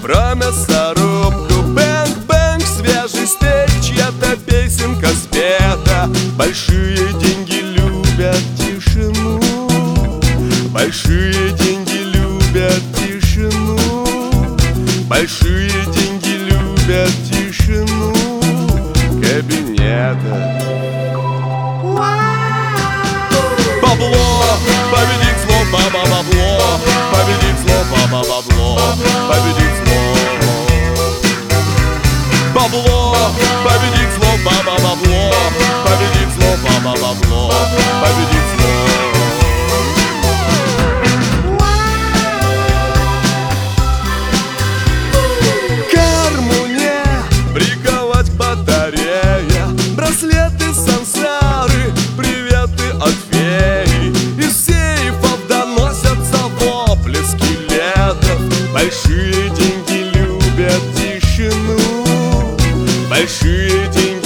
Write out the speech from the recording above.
про мясорубку. Бэнг-бэнг, свежий стейк, чья-то песенка спета. Большие деньги любят тишину, большие деньги любят тишину, большие деньги любят тишину кабинета. Бабло победит зло, бабло, победит зло, бабло, победит зло. Бабло победит зло, бабло, победит зло, бабло, победит зло. Кармуне приковать к батарее, браслеты, сансары, приветы от феи. Из сейфов доносятся вопли скелетов. Большие деньги любят тишину, большие деньги